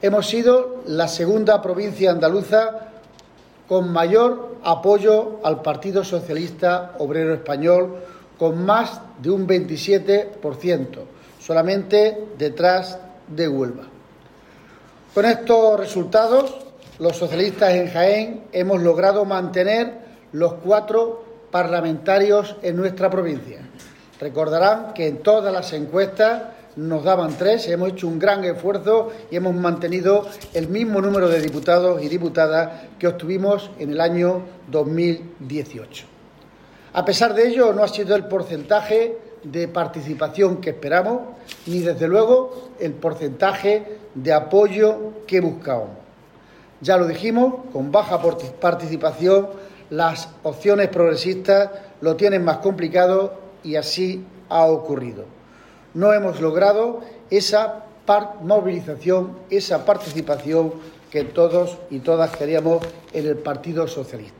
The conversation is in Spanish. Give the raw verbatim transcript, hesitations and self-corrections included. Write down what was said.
Hemos sido la segunda provincia andaluza con mayor apoyo al Partido Socialista Obrero Español, con más de un veintisiete por ciento, solamente detrás de Huelva. Con estos resultados, los socialistas en Jaén hemos logrado mantener los cuatro parlamentarios en nuestra provincia. Recordarán que en todas las encuestas nos daban tres, hemos hecho un gran esfuerzo y hemos mantenido el mismo número de diputados y diputadas que obtuvimos en el año dos mil dieciocho. A pesar de ello, no ha sido el porcentaje de participación que esperamos, ni desde luego el porcentaje de apoyo que buscábamos. Ya lo dijimos, con baja participación, las opciones progresistas lo tienen más complicado y así ha ocurrido. No hemos logrado esa movilización, esa participación que todos y todas queríamos en el Partido Socialista.